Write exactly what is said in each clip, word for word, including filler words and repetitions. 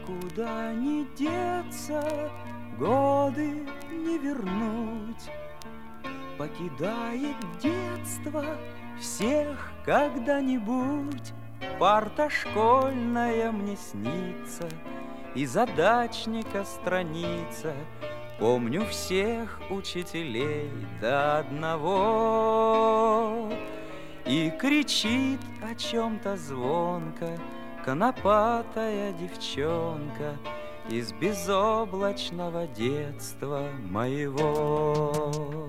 Никуда не деться, годы не вернуть. Покидает детство всех когда-нибудь. Парта школьная мне снится, и задачника страница. Помню всех учителей до одного. И кричит о чем-то звонко конопатая девчонка из безоблачного детства моего.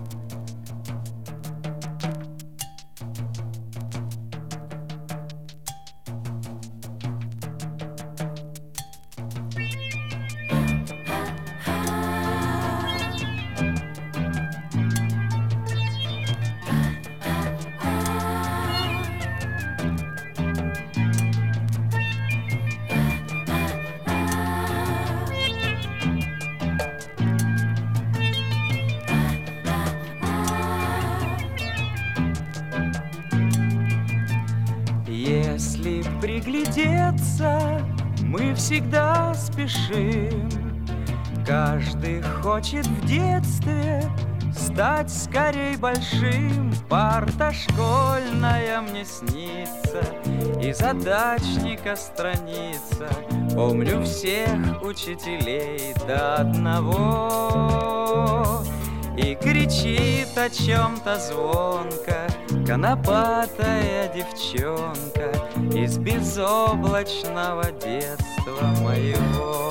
Если приглядеться, мы всегда спешим. Каждый хочет в детстве стать скорей большим. Парта школьная мне снится, и задачника страница. Помню всех учителей до одного. И кричит о чем-то звонко конопатая девчонка из безоблачного детства моего.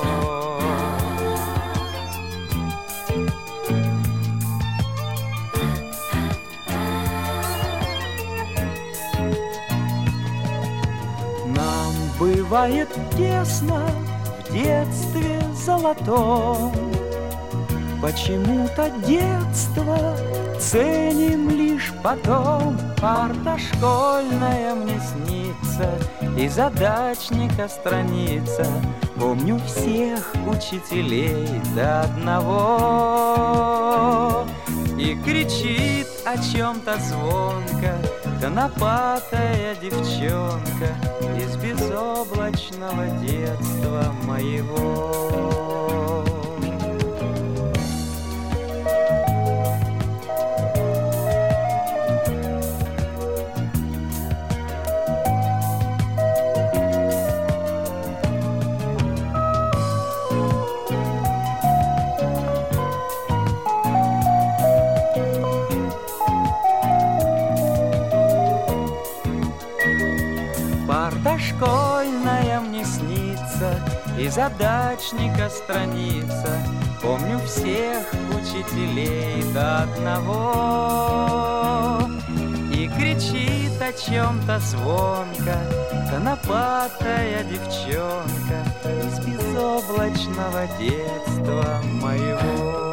Нам бывает тесно в детстве золотом. Почему-то детство ценим лишь потом. Парта школьная мне снится, и задачника страница. Помню всех учителей до одного. И кричит о чем-то звонко конопатая девчонка из безоблачного детства моего. Парта школьная мне снится, и задачника страница. Помню всех учителей до одного. И кричит о чем-то звонко конопатая девчонка из безоблачного детства моего.